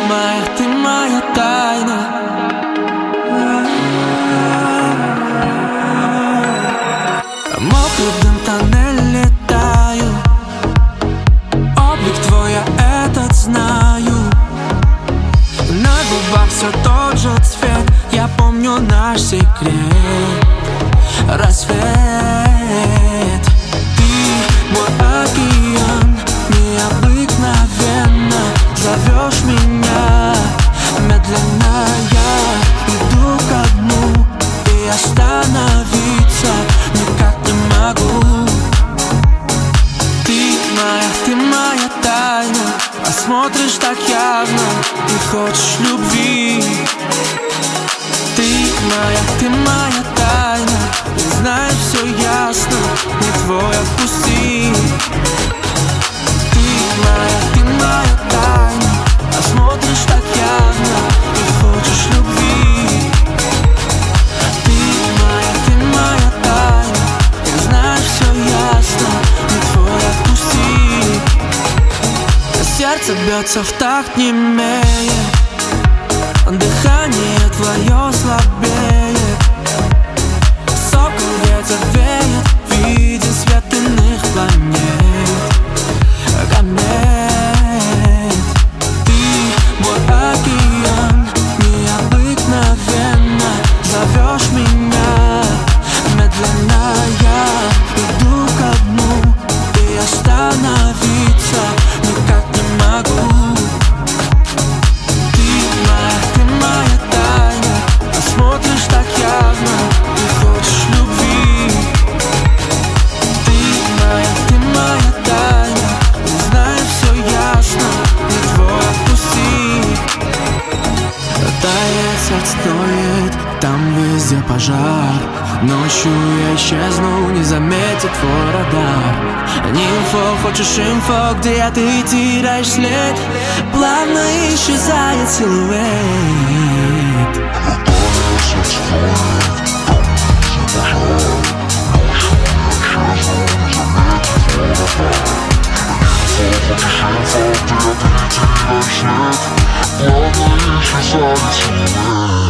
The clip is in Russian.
ты моя тайна. Мокрый дым, тоннель, летаю. Облик твой, я этот знаю. На губах все тот же цвет. Я помню наш секрет. Рассвет. Ты мой океан, необыкновенно зовешь меня. Медленно я иду ко дну, и остановиться никак не могу. Ты моя тайна, а смотришь так явно и хочешь любви. Ты моя тайна, и знаешь все ясно, не твой отпусти. Ты моя тайна, а смотришь так явно и хочешь любви. Ты моя тайна, и знаешь все ясно, не твой отпусти. Сердце бьется в такт немее, дыхание твое слабее. Сокол ветер веет в виде свет иных планет. Комет. Ты мой океан, необыкновенно зовешь меня. Медленно я иду ко дну, и остановиться никак не могу. Ты моя тайна, а смотришь так явно и хочешь любви. Ты моя тайна, и знаешь все ясно, не твой отпусти. Тает, сердце ноет, там везде пожар. Ночью я исчезну, не заметит твой радар. Не инфо, хочешь инфо, где ты теряешь след. Плавно исчезает силуэт. Плавно исчезает силуэт.